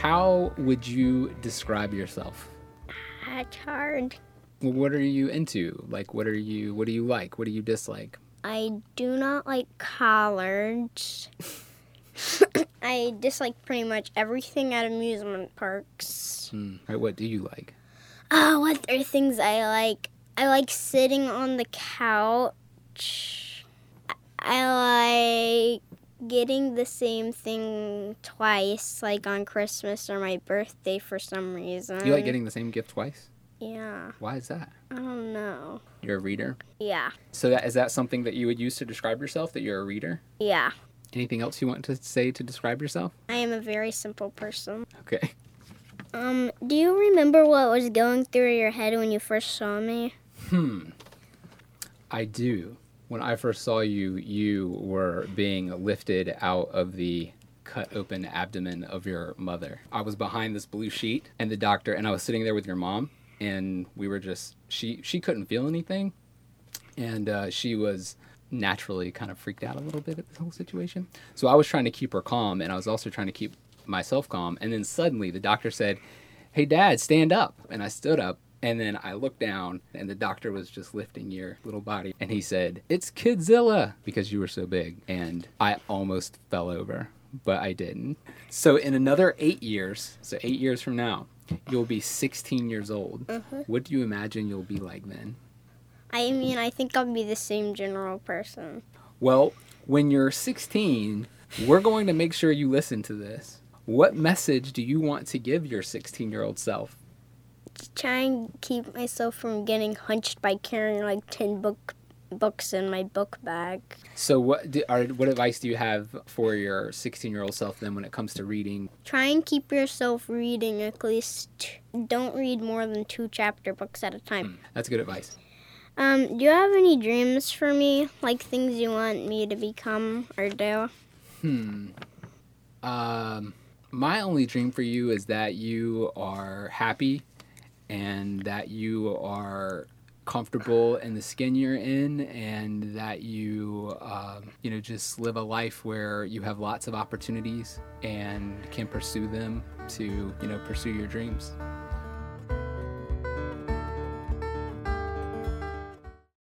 How would you describe yourself? That's hard. Well, what are you into? Like, what do you like? What do you dislike? I do not like college. I dislike pretty much everything at amusement parks. Right, what do you like? Oh, what are things I like? I like sitting on the couch. I like getting the same thing twice, like on Christmas or my birthday for some reason. You like getting the same gift twice? Yeah. Why is that? I don't know. You're a reader? Yeah. So is that something that you would use to describe yourself, that you're a reader? Yeah. Anything else you want to say to describe yourself? I am a very simple person. Okay. Do you remember what was going through your head when you first saw me? I do. When I first saw you, you were being lifted out of the cut open abdomen of your mother. I was behind this blue sheet and I was sitting there with your mom, and we were just, she couldn't feel anything, and she was naturally kind of freaked out a little bit at this whole situation. So I was trying to keep her calm, and I was also trying to keep myself calm, and then suddenly the doctor said, "Hey Dad, stand up." And I stood up, and then I looked down, and the doctor was just lifting your little body, and he said, "It's Kidzilla," because you were so big, and I almost fell over, but I didn't. So in another 8 years, so 8 years from now, you'll be 16 years old. What do you imagine you'll be like then? I mean, I think I'll be the same general person. Well, when you're 16, we're going to make sure you listen to this. What message do you want to give your 16-year-old self? Try and keep myself from getting hunched by carrying like 10 books in my book bag. So what advice do you have for your 16-year-old self then when it comes to reading? Try and keep yourself reading at least. Don't read more than 2 chapter books at a time. That's good advice. Do you have any dreams for me? Like things you want me to become or do? My only dream for you is that you are happy and that you are comfortable in the skin you're in, and that you, just live a life where you have lots of opportunities and can pursue them to, pursue your dreams.